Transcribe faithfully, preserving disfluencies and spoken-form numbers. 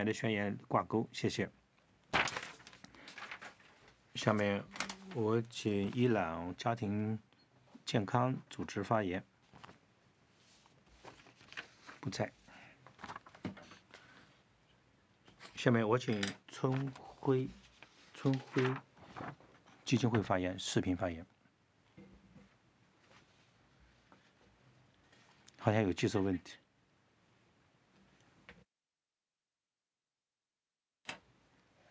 的宣言挂钩，谢谢。下面我请伊朗家庭健康组织发言，不在。下面我请春晖春晖基金会发言，视频发言。好像有技术问题。